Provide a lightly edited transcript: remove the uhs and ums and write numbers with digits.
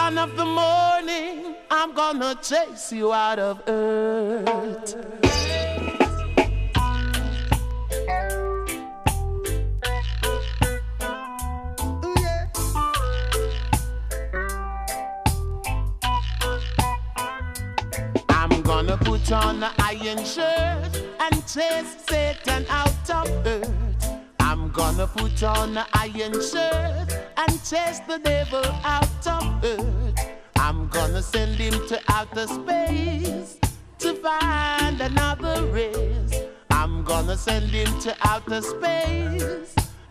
dawn of the morning, I'm gonna chase you out of earth. I'm gonna put on an iron shirt and chase Satan out of earth. I'm gonna put on an iron shirt and chase the devil out of earth. I'm gonna send him to outer space to find another race. I'm gonna send him to outer space